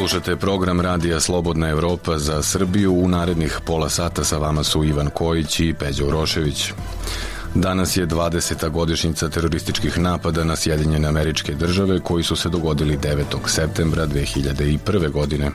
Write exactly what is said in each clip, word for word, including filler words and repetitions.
Slušate program Radija Slobodna Evropa za Srbiju. U narednih pola sata sa vama su Ivan Kojić i Peđa Urošević. Danas je dvadeseta godišnjica terorističkih napada na Sjedinjene Američke Države koji su se dogodili devetog septembra dve hiljade prve. godine.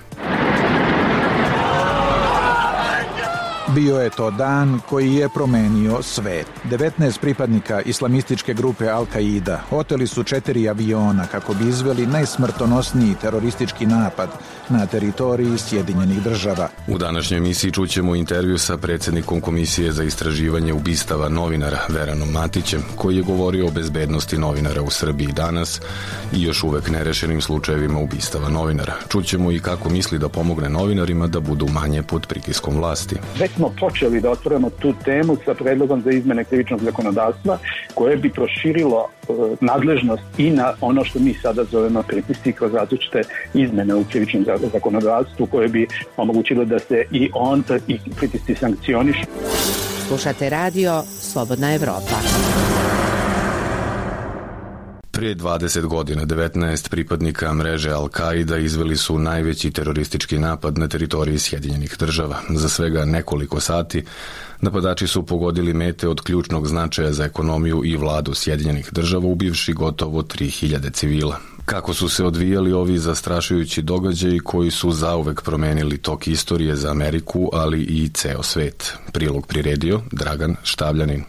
Bio je to dan koji je promenio svet. devetnaest pripadnika islamističke grupe Al-Kaida oteli su četiri aviona kako bi izveli najsmrtonosniji teroristički napad na teritoriji Sjedinjenih Država. U današnjoj emisiji čućemo intervju sa predsjednikom Komisije za istraživanje ubistava novinara Veranom Matićem, koji je govorio o bezbednosti novinara u Srbiji danas i još uvek nerešenim slučajevima ubistava novinara. Čućemo i kako misli da pomogne novinarima da budu manje pod pritiskom vlasti. Već smo počeli da otvorimo tu temu sa predlogom za izmene krivičnog zakonodavstva koje bi proširilo e, nadležnost i na ono što mi sada zovemo pritisci kroz različite izmene u krivičnom zakonodavstvu koje bi omogućilo da se i on i pritisci sankcionišu. Slušate radio Slobodna Evropa. Prije dvadeset godina devetnaest pripadnika mreže Al-Kaida izveli su najveći teroristički napad na teritoriji Sjedinjenih Država. Za svega nekoliko sati napadači su pogodili mete od ključnog značaja za ekonomiju i vladu Sjedinjenih Država, ubivši gotovo tri hiljade civila. Kako su se odvijali ovi zastrašujući događaji koji su zauvek promenili tok istorije za Ameriku, ali i ceo svet? Prilog priredio Dragan Štavljanin.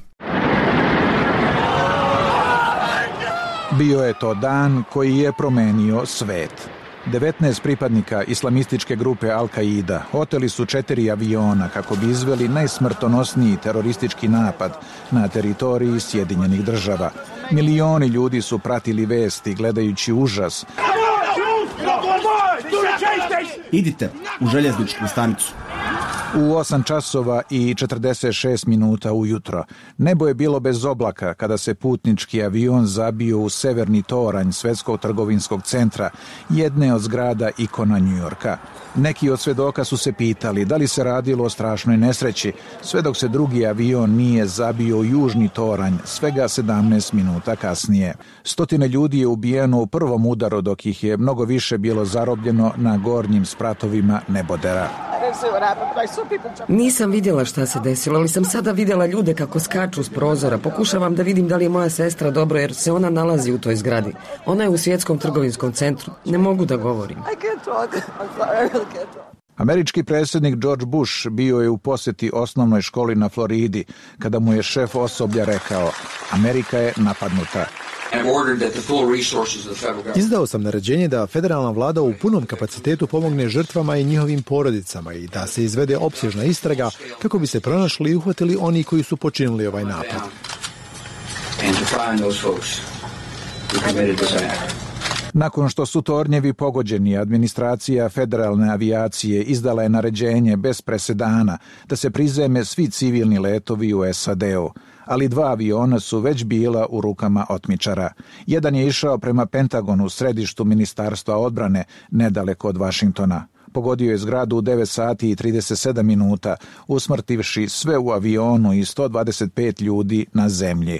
Bio je to dan koji je promenio svet. devetnaest pripadnika islamističke grupe Al-Kaida oteli su četiri aviona kako bi izveli najsmrtonosniji teroristički napad na teritoriji Sjedinjenih Država. Milioni ljudi su pratili vesti gledajući užas. Idite u željezničku stanicu. U osam časova i četrdeset šest minuta ujutro nebo je bilo bez oblaka kada se putnički avion zabio u severni toranj Svetskog trgovinskog centra, jedne od zgrada ikona Njujorka. Neki od svedoka su se pitali da li se radilo o strašnoj nesreći, sve dok se drugi avion nije zabio u južni toranj svega sedamnaest minuta kasnije. Stotine ljudi je ubijeno u prvom udaru, dok ih je mnogo više bilo zarobljeno na gornjim spratovima nebodera. Nisam vidjela šta se desilo, ali sam sada vidjela ljude kako skaču s prozora. Pokušavam da vidim da li je moja sestra dobro, jer se ona nalazi u toj zgradi. Ona je u Svjetskom trgovinskom centru. Ne mogu da govorim. Američki predsjednik George Bush bio je u posjeti osnovnoj školi na Floridi kada mu je šef osoblja rekao: Amerika je napadnuta. Izdao sam naređenje da federalna vlada u punom kapacitetu pomogne žrtvama i njihovim porodicama i da se izvede opsežna istraga kako bi se pronašli i uhvatili oni koji su počinili ovaj napad. Nakon što su tornjevi pogođeni, administracija federalne avijacije izdala je naređenje bez presedana da se prizeme svi civilni letovi u S A D-u, ali dva aviona su već bila u rukama otmičara. Jedan je išao prema Pentagonu, središtu Ministarstva odbrane, nedaleko od Vašingtona. Pogodio je zgradu u devet sati i trideset sedam minuta, usmrtivši sve u avionu i sto dvadeset pet ljudi na zemlji.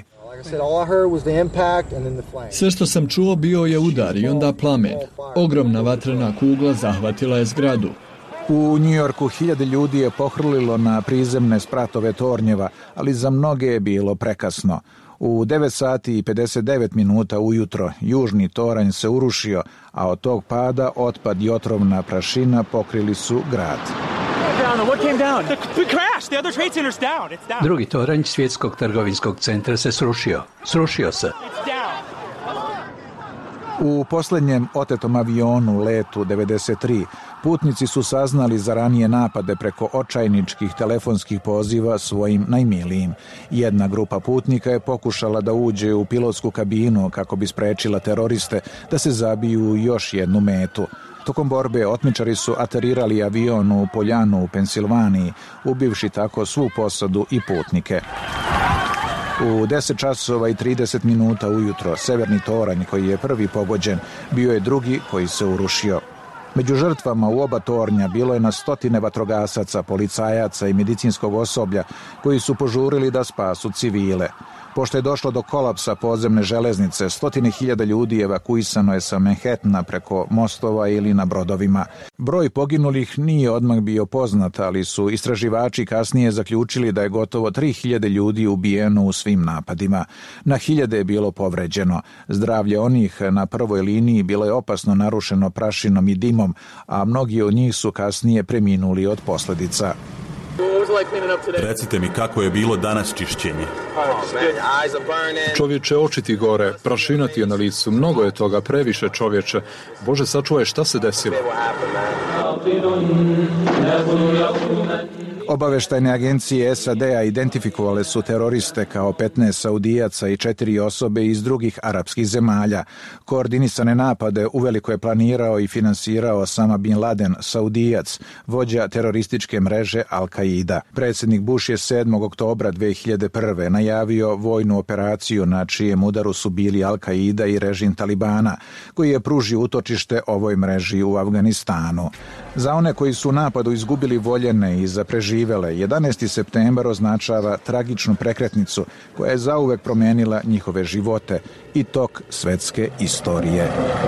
Sve što sam čuo bio je udar i onda plamen. Ogromna vatrena kugla zahvatila je zgradu. U Njujorku hiljade ljudi je pohrlilo na prizemne spratove tornjeva, ali za mnoge je bilo prekasno. U devet sati i pedeset devet minuta ujutro južni toranj se urušio, a od tog pada otpad i otrovna prašina pokrili su grad. Drugi toranj Svjetskog trgovinskog centra se srušio. Srušio se. U posljednjem otetom avionu, letu devedeset tri, putnici su saznali za ranije napade preko očajničkih telefonskih poziva svojim najmilijim. Jedna grupa putnika je pokušala da uđe u pilotsku kabinu kako bi sprečila teroriste da se zabiju u još jednu metu. Tokom borbe otmičari su aterirali avion u Poljanu u Pensilvaniji, ubivši tako svu posadu i putnike. U deset časova i trideset minuta ujutro severni toranj, koji je prvi pogođen, bio je drugi koji se urušio. Među žrtvama u oba tornja bilo je na stotine vatrogasaca, policajaca i medicinskog osoblja koji su požurili da spasu civile. Pošto je došlo do kolapsa podzemne železnice, stotine hiljada ljudi evakuisano je sa Manhattana preko mostova ili na brodovima. Broj poginulih nije odmah bio poznat, ali su istraživači kasnije zaključili da je gotovo tri hiljade ljudi ubijeno u svim napadima. Na hiljade je bilo povređeno. Zdravlje onih na prvoj liniji bilo je opasno narušeno prašinom i dimom, a mnogi od njih su kasnije preminuli od posljedica. Recite mi kako je bilo danas čišćenje. Čovječe, oči ti gore, prašina ti je na licu, mnogo je toga, previše čovječe. Bože, sačuvaj, šta se desilo? Obaveštajne agencije S A D-a identifikovale su teroriste kao petnaest Saudijaca i četiri osobe iz drugih arapskih zemalja. Koordinisane napade uveliko je planirao i finansirao Osama bin Laden, Saudijac, vođa terorističke mreže Al-Qaida. Predsjednik Bush je sedmog oktobra dve hiljade prve. najavio vojnu operaciju na čijem udaru su bili Al-Qaida i režim Talibana, koji je pružio utočište ovoj mreži u Afganistanu. Za one koji su u napadu izgubili voljene i za preživele, jedanaesti septembar označava tragičnu prekretnicu koja je zauvek promenila njihove živote i tok svetske istorije.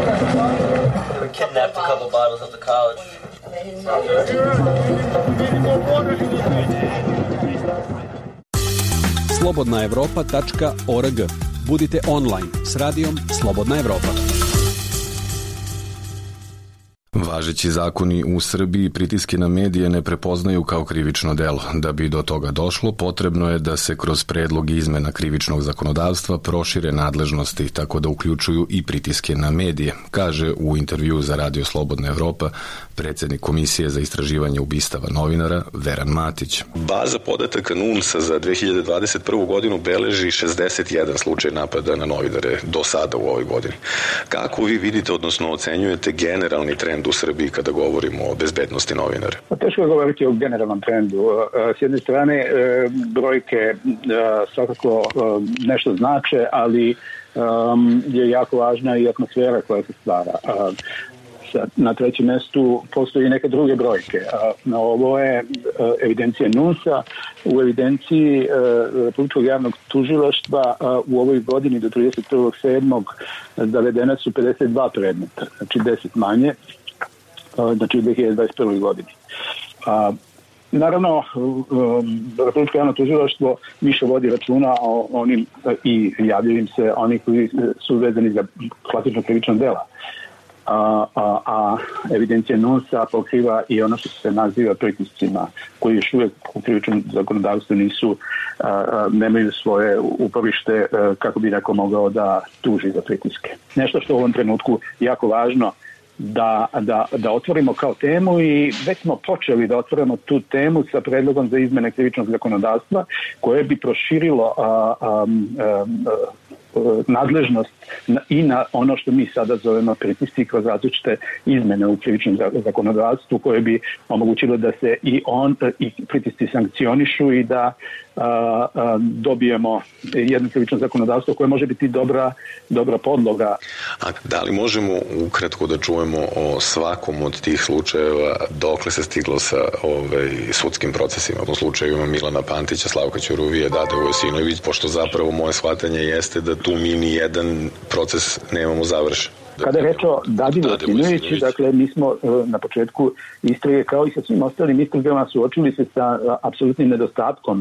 slobodna evropa tačka org. Budite online s radijom Slobodna Evropa. Važeći zakoni u Srbiji pritiske na medije ne prepoznaju kao krivično delo. Da bi do toga došlo, potrebno je da se kroz predlog izmena krivičnog zakonodavstva prošire nadležnosti, tako da uključuju i pritiske na medije, kaže u intervju za Radio Slobodna Evropa predsjednik Komisije za istraživanje ubistava novinara Veran Matić. Baza podataka N U N S-a za dve hiljade dvadeset prvu godinu beleži šezdeset jedan slučaj napada na novinare do sada u ovoj godini. Kako vi vidite, odnosno ocenjujete generalni trend u Srbiji kada govorimo o bezbednosti novinara? Teško je govoriti o generalnom trendu. S jedne strane, brojke svakako nešto znače, ali je jako važna i atmosfera koja se stvara. Na trećem mjestu postoji neke druge brojke. Na ovo je evidencija N U N S-a. U evidenciji Republičkog javnog tužilaštva u ovoj godini do trideset prvog sedmog zavedena su pedeset dva predmeta, znači deset manje, znači u dve hiljade dvadeset prvoj godini. A, naravno, Republičko javno tužilaštvo više vodi računa o onim i javljaju im se oni koji su vezani za klasično krivično dela. A, a, a evidencija N U N S-a pokriva i ono što se naziva pritiscima, koji još uvijek u krivičnom zakonodavstvu nisu, a, a, nemaju svoje uporište a, kako bi neko mogao da tuži za pritiske. Nešto što u ovom trenutku jako važno Da, da, da otvorimo kao temu i već smo počeli da otvorimo tu temu sa predlogom za izmene krivičnog zakonodavstva koje bi proširilo a, a, a, a, nadležnost na, i na ono što mi sada zovemo pritisci kroz različite izmene u krivičnom zakonodavstvu koje bi omogućilo da se i on i pritisci sankcionišu i da a, a, dobijemo jedno krivično zakonodavstvo koje može biti dobra, dobra podloga. A da li možemo ukratko da čujemo o svakom od tih slučajeva dokle se stiglo sa ovaj, sudskim procesima, po slučajevima Milana Pantića, Slavka Ćuruvije, Dade Vojsinović, pošto zapravo moje shvatanje jeste da tu mi ni jedan proces nemamo završen. Kada je reč o Dadi Vojsinović, dakle, mi smo na početku istrage, kao i sa svim ostalim istragama, suočili se sa apsolutnim nedostatkom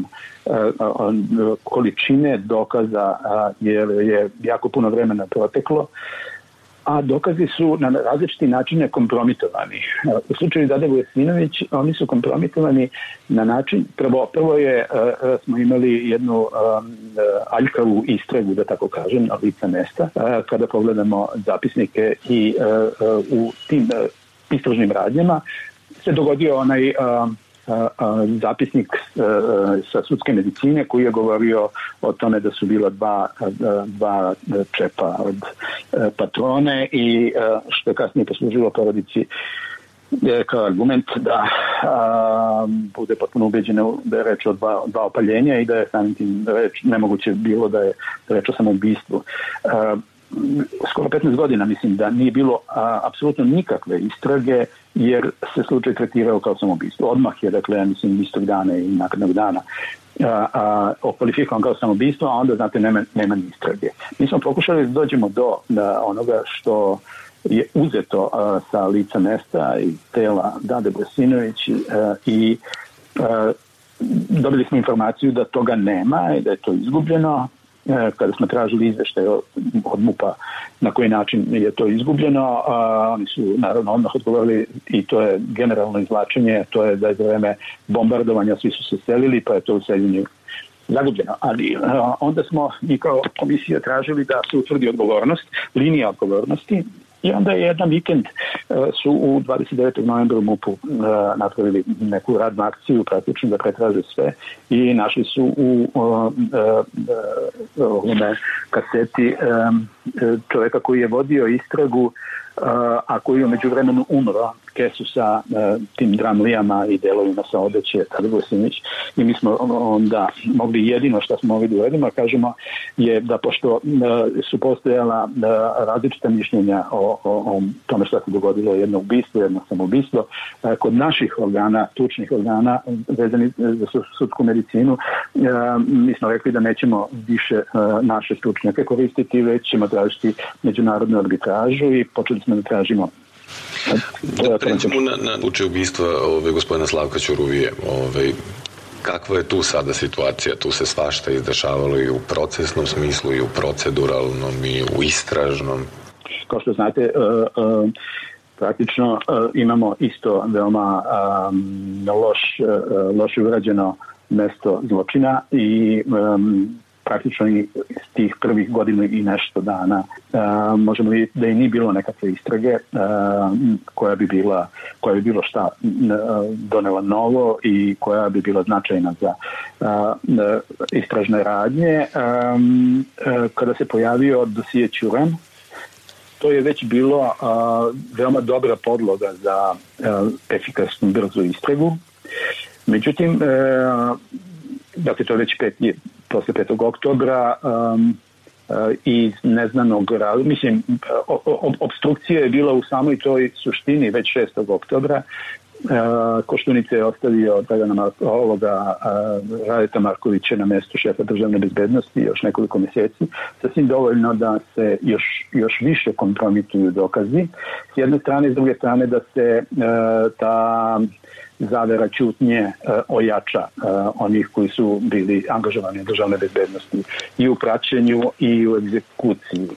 količine dokaza, jer je jako puno vremena proteklo, a dokazi su na različiti načine kompromitovani. U slučaju Dade Vojsinović, oni su kompromitovani na način, prvo, prvo je, smo imali jednu aljkavu istragu, da tako kažem, na lica mesta, kada pogledamo zapisnike i u tim istražnim radnjama se dogodio onaj zapisnik sa sudske medicine koji je govorio o tome da su bila dva, dva čepa od patrone i što je kasnije poslužilo porodici kao argument da a, bude potpuno ubeđeno da je reč o dva, dva opaljenja i da je samim tim reč, nemoguće bilo da je reč o samoubistvu. A, skoro petnaest godina mislim da nije bilo a, apsolutno nikakve istrage jer se slučaj tretirao kao samoubistvo. Odmah je, dakle, ja mislim, istog dana i nakon dana a, a, okvalifikovan kao samoubistvo, a onda, znate, nema, nema ni istrage. Mi smo pokušali da dođemo do da, onoga što je uzeto a, sa lica mesta i tela Dade Bresinović a, i a, dobili smo informaciju da toga nema i da je to izgubljeno. A, kada smo tražili izveštaj od MUP-a na koji način je to izgubljeno, a, oni su naravno odmah odgovorili i to je generalno izvlačenje, to je da je za vreme bombardovanja svi su se selili, pa je to u seljenju zagubljeno. Ali a, onda smo mi kao komisija tražili da se utvrdi odgovornost, linija odgovornosti. I onda je jedan vikend su u dvadeset devetog novembra u MUP-u napravili neku radnu akciju, praktično da pretraže sve i našli su u ovome kaseti čoveka koji je vodio istragu, a koji je među vremenu umro, kesu sa tim dramlijama i delovima sa odeće Dade Bresinović. I mi smo onda mogli, jedino što smo mogli da uradimo, kažemo, je da pošto su postojala različita mišljenja o, o, o tome što se dogodilo, jedno ubistvo, jedno samoubistvo, kod naših organa, tučnih organa vezani za sudsku medicinu, mi smo rekli da nećemo više naše stručnjake koristiti, već ćemo tražiti međunarodnu arbitražu i počeli smo da tražimo. Da pređemo na, na slučaj ubistva ove, gospodina Slavka Ćuruvije. Ove, kakva je tu sada situacija? Tu se svašta izdešavalo i u procesnom smislu, i u proceduralnom, i u istražnom. Kao što znate, uh, uh, praktično uh, imamo isto veoma um, loš, uh, loše urađeno mesto zločina i um, praktično iz tih prvih godina i nešto dana uh, možemo vidjeti da i nije bilo nekakve istrage uh, koja bi bila koja bi bilo šta uh, donela novo i koja bi bila značajna za uh, istražne radnje. Um, uh, kada se pojavio dosije Ćuran, to je već bilo uh, veoma dobra podloga za uh, efikasnu brzu istragu. Međutim, uh, dakle to je već pet posle petog oktobra um, uh, iz neznanog razloga. Mislim, uh, obstrukcija je bila u samoj toj suštini već šestog oktobra. Uh, Koštunice je ostavio Dragana ovoga uh, Radeta Markovića na mestu šefa državne bezbednosti još nekoliko mjeseci. Sasvim dovoljno da se još, još više kompromituju dokazi. S jedne strane, s druge strane da se uh, ta zavera ćutnje uh, ojača uh, onih koji su bili angažovani u državne bezbednosti i u praćenju i u egzekuciji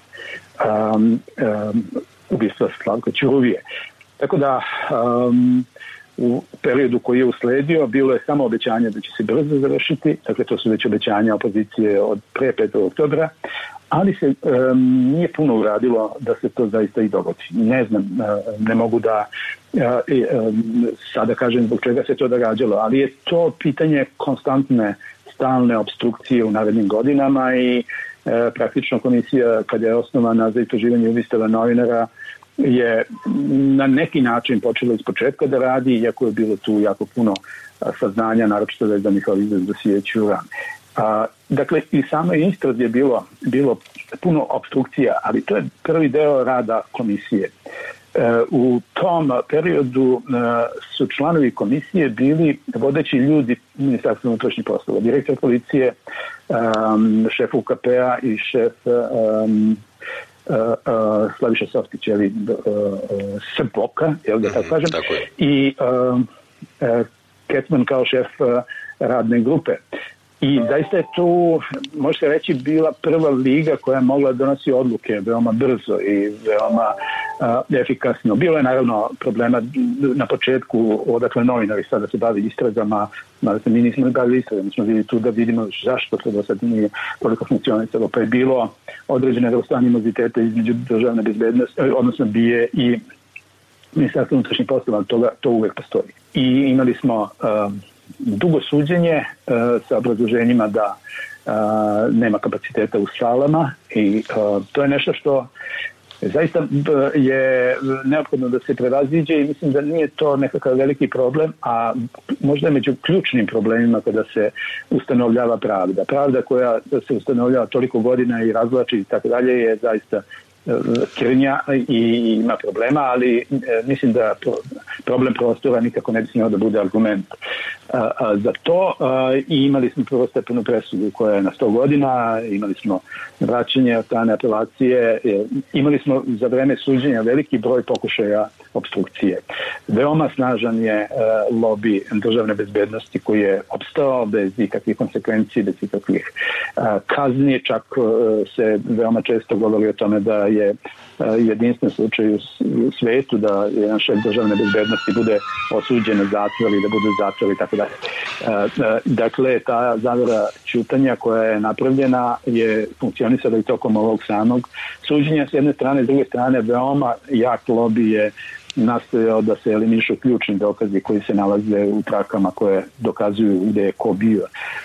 um, um, ubistva Slavka Ćuruvije. Tako da um, u periodu koji je usledio bilo je samo obećanje da će se brzo završiti, dakle to su već obećanja opozicije od pre petog oktobra, ali se um, nije puno uradilo da se to zaista i dogodi. Ne znam, uh, ne mogu da uh, um, sada kažem zbog čega se to događalo, ali je to pitanje konstantne, stalne obstrukcije u narednim godinama i uh, praktično komisija kada je osnovana za istraživanje ubistava novinara je na neki način počela iz početka da radi, iako je bilo tu jako puno saznanja, naročito vezanih ovih dosije Ćuran. A, dakle, i samo istrazi je bilo, bilo puno obstrukcija, ali to je prvi deo rada komisije. E, u tom periodu e, su članovi komisije bili vodeći ljudi Ministarstva unutrašnjih poslova, direktor policije, um, šef U K P-a i šef um, Uh, uh, Slaviša Softić, je li, uh, uh, Srboka, jel da tako kažem, tako i uh, uh, Kecman kao šef uh, radne grupe. I zaista je tu, može se reći, bila prva liga koja je mogla donosi odluke veoma brzo i veoma uh, efikasno. Bilo je naravno problema na početku, odakle novinari sada se bavi istragama, mada se mi nismo bavili istragama, mi smo bili tu da vidimo zašto to do sad nije toliko funkcionisalo, pa je bilo određene vrste animozitete između državne bezbednosti, odnosno B I E i Ministarstva unutrašnjih poslova, toga, to uvek postoji. I imali smo uh, dugo suđenje uh, sa obrazloženjima da uh, nema kapaciteta u salama i uh, to je nešto što zaista je neophodno da se prevaziđe i mislim da nije to nekakav veliki problem, a možda je među ključnim problemima kada se ustanovljava pravda. Pravda koja se ustanovljava toliko godina i razvlači i tako dalje je zaista krnja i ima problema, ali mislim da problem prostora nikako ne bi smio da bude argument za to. I imali smo prvostepenu presudu koja je na sto godina, imali smo vraćanje od strane apelacije, imali smo za vreme suđenja veliki broj pokušaja opstrukcije. Veoma snažan je lobi državne bezbednosti koji je opstao bez ikakvih konsekvenci, bez ikakvih kazni. Čak se veoma često govori o tome da je jedinstven slučaj u svetu da jedan šef državne bezbednosti bude osuđen na zatvor ili da bude zatvor i tako dalje. Dakle, ta zavera ćutanja koja je napravljena je funkcionisala i tokom ovog samog suđenja s jedne strane, s druge strane veoma jak lobby je nastojao da se eliminišu ključni dokazi koji se nalaze u trakama koje dokazuju gde je ko bio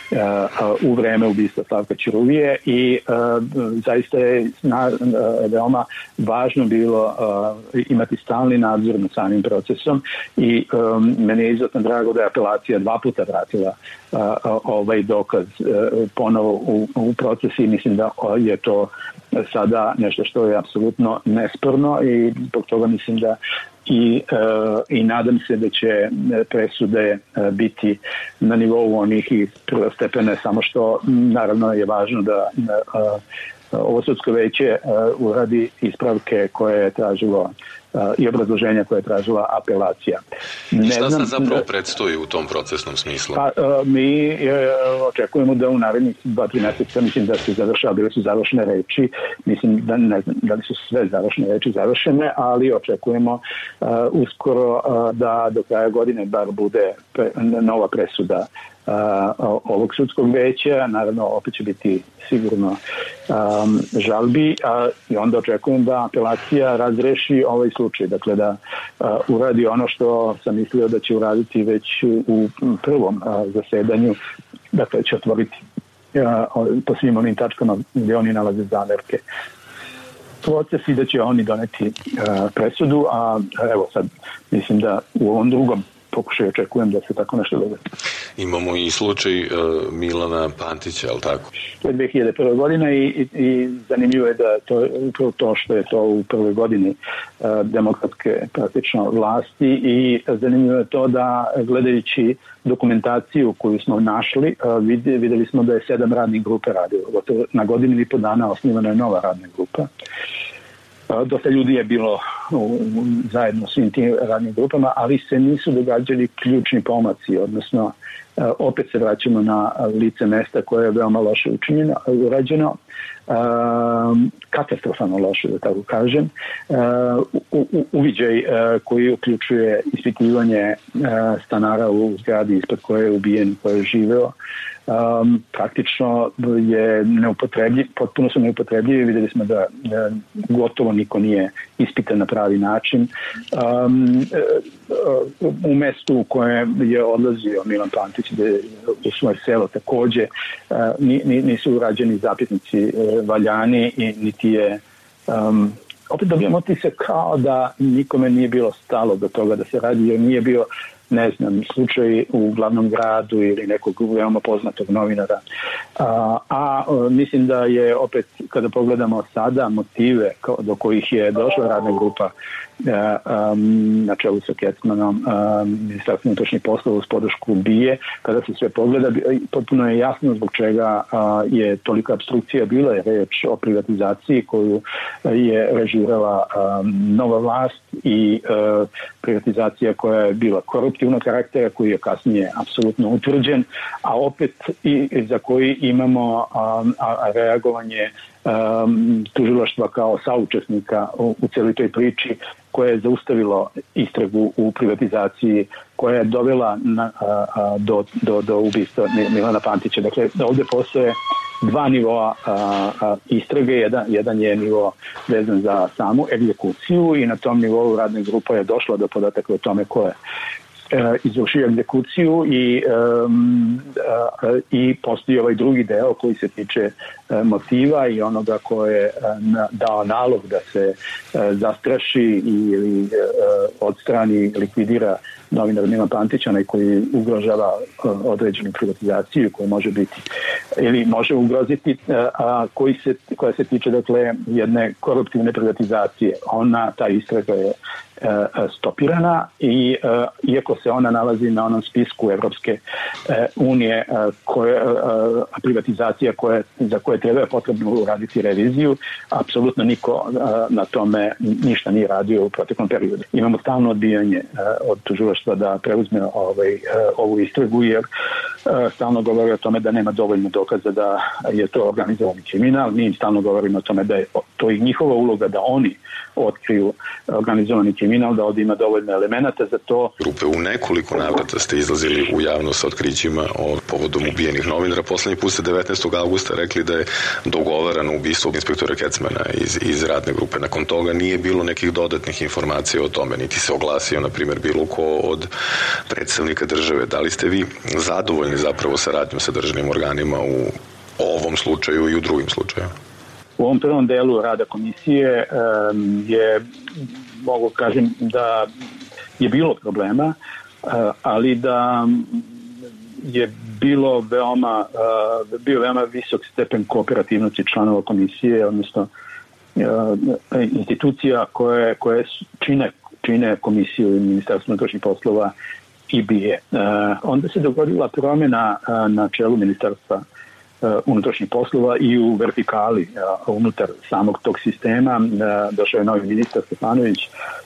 uh, u vreme ubistva Slavka Ćuruvije i uh, zaista je na, uh, veoma važno bilo uh, imati stalni nadzor nad samim procesom i um, meni je izuzetno drago da je apelacija dva puta vratila uh, ovaj dokaz uh, ponovo u, u proces i mislim da je to sada nešto što je apsolutno nesporno i zbog toga mislim da i, uh, i nadam se da će presude uh, biti na nivou onih i prvostepene, samo što naravno je važno da uh, ovo sudsko veće uh, uradi ispravke koje je tražilo uh, i obrazloženja koje je tražila apelacija. Ne šta znam, se zapravo da, predstoji u tom procesnom smislu? Pa, uh, mi uh, očekujemo da u narednih dva, tri mjeseca, mislim da se završava, bile su završene reči, mislim da ne znam da li su sve završene reči završene, ali očekujemo uh, uskoro uh, da do kraja godine bar bude pre, nova presuda Uh, ovog sudskog veća, naravno opet će biti sigurno um, žalbi uh, i onda očekujem da apelacija razreši ovaj slučaj, dakle da uh, uradi ono što sam mislio da će uraditi već u prvom uh, zasedanju, dakle će otvoriti uh, po svim onim tačkama gdje oni nalaze zamerke proces i da će oni doneti uh, presudu, a evo sad mislim da u ovom drugom pokušaju očekujem da se tako nešto dogodi. Imamo i slučaj uh, Milana Pantića, ali tako? To je dve hiljade prve godine i, i, i zanimljivo je da to, upravo to što je to u prvoj godini uh, demokratske praktično vlasti i zanimljivo je to da gledajući dokumentaciju koju smo našli, uh, vidjeli, vidjeli smo da je sedam radnih grupa radilo. Gotovo na godinu i po dana osnivana je nova radna grupa. Dosta ljudi je bilo u, zajedno svim tim radnim grupama, ali se nisu događali ključni pomaci, odnosno opet se vraćamo na lice mesta koje je veoma loše učinjeno, urađeno, katastrofalno loše, da tako kažem, u, u, uviđaj koji uključuje ispitivanje stanara u zgradi ispod koje je ubijen, koje je živeo, Um, praktično je neupotrebljiv, potpuno su neupotrebljivi, vidjeli smo da, da gotovo niko nije ispitan na pravi način. Um, u mestu u kojem je odlazio Milan Pantić u svoje selo takođe uh, nisu urađeni zapisnici uh, valjani i niti je um, opet dobijamo ti se kao da nikome nije bilo stalo do toga da se radi, jer nije bio ne znam, slučaj u glavnom gradu ili nekog veoma poznatog novinara. A, a mislim da je opet, kada pogledamo sada motive do kojih je došla radna grupa a, um, na čelu sa Kecmanom, Ministarstvo unutrašnjih poslova uz podršku B I A, kada se sve pogleda, potpuno je jasno zbog čega a, je tolika apstrukcija bila, je reč o privatizaciji koju je režirala a, nova vlast i a, privatizacija koja je bila koruptivnog karaktera, koji je kasnije apsolutno utvrđen, a opet i za koji imamo a, a, reagovanje a, tužilaštva kao saučesnika u, u cijeloj toj priči, koje je zaustavilo istragu u privatizaciji, koja je dovela na, a, a, do, do, do ubistva Milana Pantića. Dakle, ovdje postoje dva nivoa a, a, istrage, jedan, jedan je nivo vezan za samu egzekuciju i na tom nivou radna grupa je došla do podataka o tome ko je izvršio egzekuciju i um, i postoji ovaj drugi deo koji se tiče motiva i onoga ko je dao nalog da se zastraši ili odstrani, likvidira novinar Milan Pantić, onaj koji ugrožava određenu privatizaciju koja može biti ili može ugroziti, a koji se, koja se tiče dakle jedne koruptivne privatizacije. Ona, ta istraga je stopirana i iako se ona nalazi na onom spisku Evropske unije koje, privatizacija koje, za koje treba potrebno uraditi reviziju, apsolutno niko na tome ništa nije radio u proteklom periodu. Imamo stalno odbijanje od tužilaštva da preuzme ovaj, ovu istragu jer stalno govori o tome da nema dovoljno dokaza da je to organizovani kriminal. Mi im stalno govorimo o tome da je to i njihova uloga da oni otkriju organizovani kriminal, da ovdje ima dovoljno elemenata za to. Grupe u nekoliko navrata ste izlazili u javnost sa otkrićima o povodom ubijenih novinara. Poslednji put ste devetnaestog avgusta rekli da je dogovarano ubistvo inspektora Kecmana iz, iz radne grupe. Nakon toga nije bilo nekih dodatnih informacija o tome, niti se oglasio, na primjer, bilo ko od predstavnika države. Da li ste vi zadovoljni zapravo saradnjom sa državnim organima u ovom slučaju i u drugim slučajima? U ovom prvom delu rada komisije um, je, mogu kažem, da je bilo problema, uh, ali da je bilo veoma, uh, bio veoma visok stepen kooperativnosti članova komisije, odnosno uh, institucija koje, koje čine, čine komisiju i Ministarstvo unutrašnjih poslova i bije. Uh, onda se dogodila promjena uh, na čelu Ministarstva unutrašnjih poslova i u vertikali uh, unutar samog tog sistema. Uh, došao je novi ministar Stefanović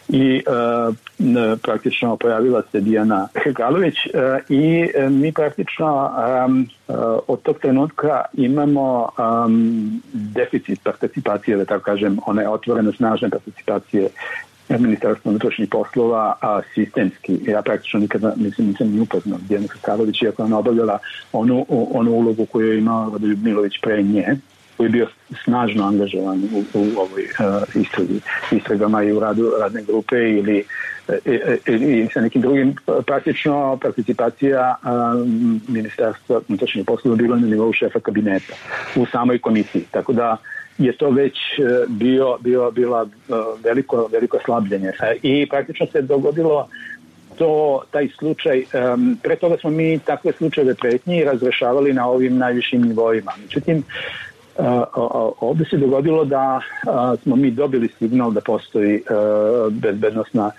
i uh, praktično pojavila se Dijana Hrkalović uh, i uh, mi praktično um, uh, od tog trenutka imamo um, deficit participacije, da tako kažem, one otvorene snažne participacije Ministarstvo unutrašnjih poslova, a sistemski. Ja praktično nikada mislim, nisam ni upoznao Dijana Hrkalović, iako je ona obavljala onu, onu ulogu koju je imao Radoljub Milović pre nje, koji je bio snažno angažovan u, u ovoj uh, istragi, istragama i u radu radne grupe ili i, i sa nekim drugim. Praktično participacija um, Ministarstva unutrašnjih poslova bila na nivou šefa kabineta u samoj komisiji. Tako da je to već bio, bio, bila veliko, veliko slabljenje. I praktično se dogodilo to, taj slučaj, um, pre toga smo mi takve slučajeve pretnji razrešavali na ovim najvišim nivoima. Međutim, uh, ovdje se dogodilo da uh, smo mi dobili signal da postoji uh, bezbednosna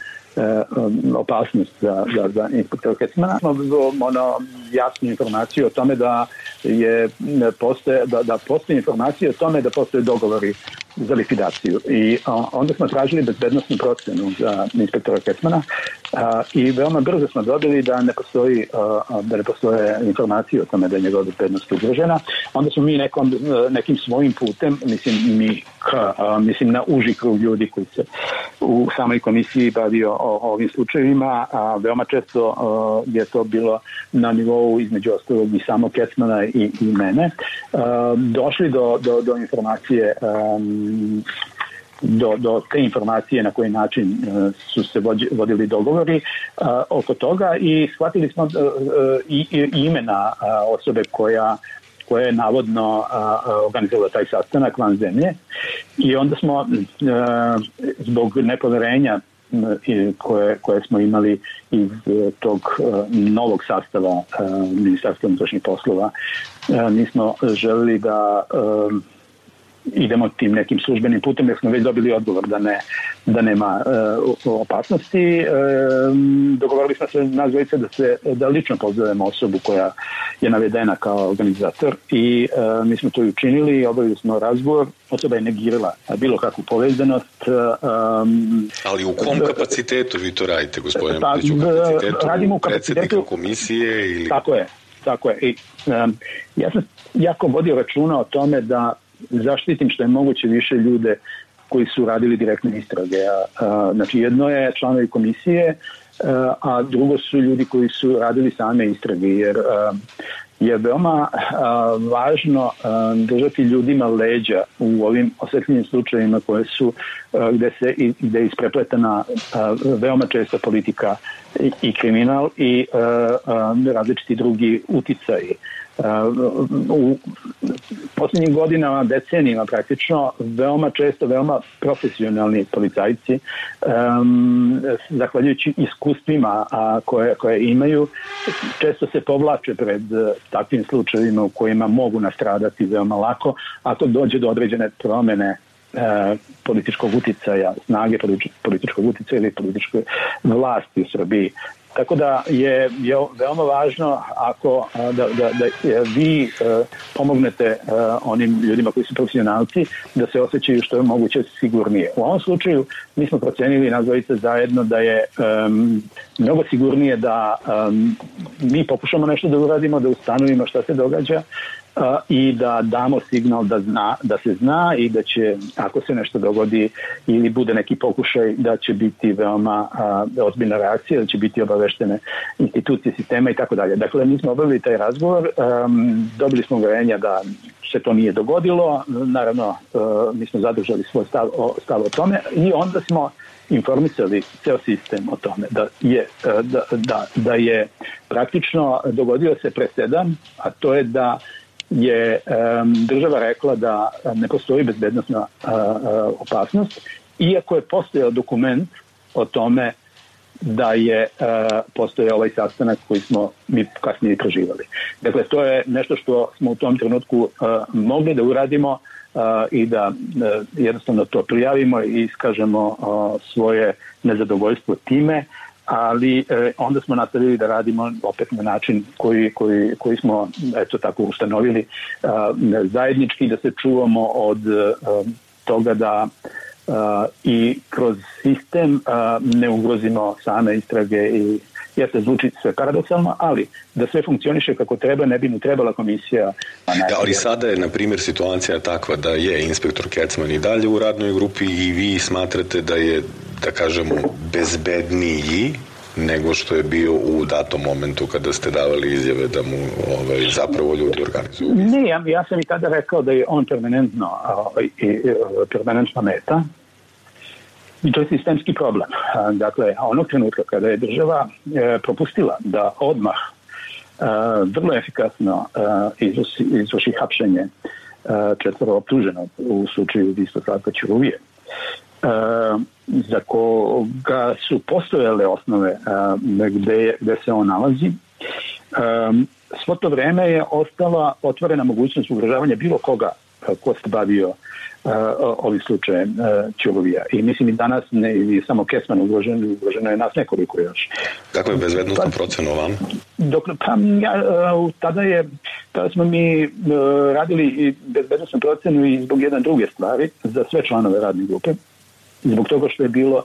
uh, opasnost za, za, za inspektora Kecmana. Ono, jasnu informaciju o tome da je postoje, da, da postoji informacija o tome da postoje dogovori za likvidaciju. I a, onda smo tražili bezbednostnu procenu za inspektora Kecmana a, i veoma brzo smo dobili da ne postoji a, da ne postoje informacije o tome da je njegova bezbednost ugrožena. Onda smo mi nekom, nekim svojim putem, mislim mi a, mislim na uži krug ljudi koji se u samoj komisiji bavio o, o ovim slučajevima, a veoma često a, je to bilo na nivou između ostalog i samo Kecmana i, i mene. A, došli do, do, do informacije um, Do, do te informacije na koji način uh, su se vodili dogovori uh, oko toga i shvatili smo uh, i, i imena uh, osobe koja, koja je navodno uh, organizovala taj sastanak van zemlje i onda smo uh, zbog nepoverenja uh, koje, koje smo imali iz uh, tog uh, novog sastava uh, Ministarstva unutrašnjih poslova, uh, nismo želeli da uh, idemo tim nekim službenim putem jer smo već dobili odgovor da, ne, da nema e, opasnosti. E, dogovorili smo se nas dvojice da, se, da lično pozovemo osobu koja je navedena kao organizator i e, mi smo to i učinili, obavili smo razgovor, osoba je negirala bilo kakvu povezanost. E, Ali u kom kapacitetu vi to radite, gospodine? Pa, u kapacitetu radimo u kapacitetu komisije? Ili... Tako je, tako je. I, e, ja sam jako vodio računa o tome da zaštitim što je moguće više ljude koji su radili direktne istrage. Znači jedno je članovi komisije, a drugo su ljudi koji su radili same istrage, jer je veoma a, važno a, držati ljudima leđa u ovim osjetljivim slučajevima koje su a, gde se i, gde je isprepletena a, veoma često politika i, i kriminal i a, a, različiti drugi uticaji. U posljednjim godinama, decenijima praktično, veoma često, veoma profesionalni policajci, um, zahvaljujući iskustvima a, koje, koje imaju, često se povlače pred takvim slučajevima u kojima mogu nastradati veoma lako ako dođe do određene promjene e, političkog uticaja, snage političkog uticaja ili političke vlasti u Srbiji. Tako da je, je veoma važno ako da, da, da vi e, pomognete e, onim ljudima koji su profesionalci da se osjećaju što je moguće sigurnije. U ovom slučaju mi smo procenili nas dvojica zajedno da je um, mnogo sigurnije da um, mi pokušamo nešto da uradimo, da ustanovimo šta se događa uh, i da damo signal da, zna, da se zna i da će, ako se nešto dogodi ili bude neki pokušaj, da će biti veoma uh, ozbiljna reakcija, da će biti obaveštene institucije, sistema i tako dalje. Dakle, mi smo obavili taj razgovor, um, dobili smo uverenja da se to nije dogodilo, naravno uh, mi smo zadržali svoj stav o, stav o tome i onda smo informisali ceo sistem o tome da je, da, da, da je praktično dogodio se presedan, a to je da je um, država rekla da ne postoji bezbednosna uh, uh, opasnost, iako je postojao dokument o tome da je uh, postojao ovaj sastanak koji smo mi kasnije preživali. Dakle, to je nešto što smo u tom trenutku uh, mogli da uradimo uh, i da uh, jednostavno to prijavimo i iskažemo uh, svoje nezadovoljstvo time, ali uh, onda smo nastavili da radimo opet na način koji, koji, koji smo eto tako ustanovili uh, zajednički, da se čuvamo od uh, toga da Uh, i kroz sistem uh, ne ugrozimo same istrage i jeste zvuči sve paradoksalno, ali da sve funkcioniše kako treba, ne bi ni trebala komisija. Ja, ali sada je, na primjer, situacija takva da je inspektor Kecman i dalje u radnoj grupi i vi smatrate da je, da kažemo, bezbedniji nego što je bio u datom momentu kada ste davali izjave da mu ovaj, zapravo ljudi organizuju. Ne, ja, ja sam i tada rekao da je on permanentno i, i permanentna meta i to je sistemski problem. Dakle, onog trenutka kada je država e, propustila da odmah e, vrlo efikasno e, izvrši, izvrši hapšenje e, četvoro optuženog u slučaju ubistva Slavka Ćuruvije, e, za koga su postojale osnove uh, gde, gde se on nalazi. Um, svo to vreme je ostala otvorena mogućnost ugrožavanja bilo koga uh, ko se bavio uh, ovim slučajem uh, Ćuruvija. I mislim i danas ne i samo Kecman ugrožen, ugroženo je nas nekoliko još. Kako je bezbednostna pa, procena vam? Dok, pa, ja, uh, tada, je, tada smo mi uh, radili i bezbednostnu procenu i zbog jedne druge stvari za sve članove radne grupe. Zbog toga što je bilo,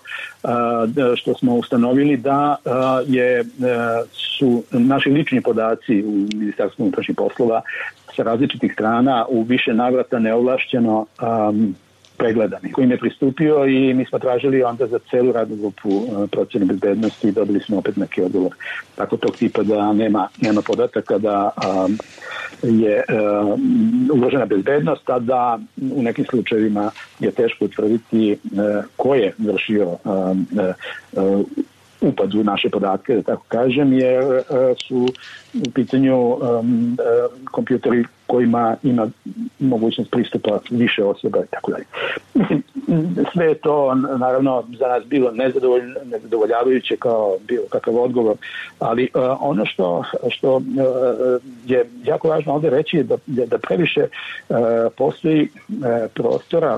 što smo ustanovili da je, su naši lični podaci u Ministarstvu unutrašnjih poslova sa različitih strana u više navrata neovlašćeno um, pregledani. Kojim je pristupio i mi smo tražili onda za celu radnu grupu procjene bezbednosti i dobili smo opet neki odgovor tako tog tipa da nema, nema podataka da um, je um, ugrožena bezbednost, a da u nekim slučajevima je teško utvrditi uh, ko je vršio um, uh, upad u naše podatke, da tako kažem, jer uh, su u pitanju um, uh, kompjuteri kojima ima mogućnost pristupa više osoba i tako dalje. Mislim, sve je to naravno za nas bilo nezadovoljavajuće kao bilo kakav odgovor, ali uh, ono što, što uh, je jako važno ovdje reći je da, da previše uh, postoji uh, prostora.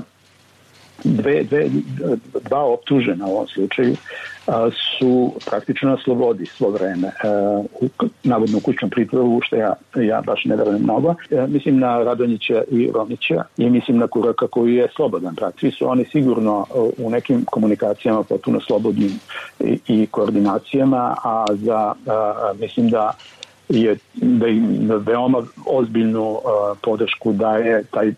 Dve, dve, dva optužena u ovom slučaju a, su praktično na slobodi svo vreme. A, u, navodno u kućnom pritvoru, što ja, ja baš ne verujem mnogo. A, mislim na Radonjića i Romića i mislim na Kuraka koji je slobodan. Svi su oni sigurno u nekim komunikacijama potpuno slobodnim i, i koordinacijama, a za a, mislim da je da im veoma ozbiljnu uh, podršku daje taj uh,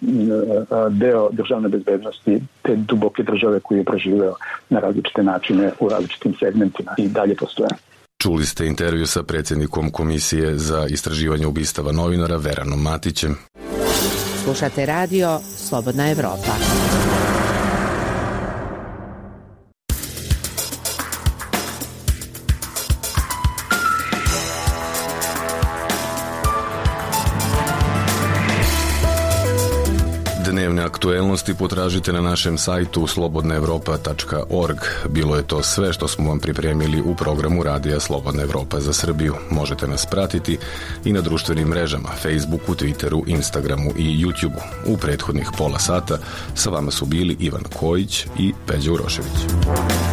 deo državne bezbednosti te duboke države koji je preživeo na različite načine u različitim segmentima i dalje postoje. Čuli ste intervju sa predsjednikom Komisije za istraživanje ubistava novinara Veranom Matićem. Slušate radio Slobodna Evropa. Dnevne aktuelnosti potražite na našem sajtu slobodna evropa tačka org. Bilo je to sve što smo vam pripremili u programu Radija Slobodna Evropa za Srbiju. Možete nas pratiti i na društvenim mrežama, Facebooku, Twitteru, Instagramu i YouTubeu. U prethodnih pola sata sa vama su bili Ivan Kojić i Peđa Urošević.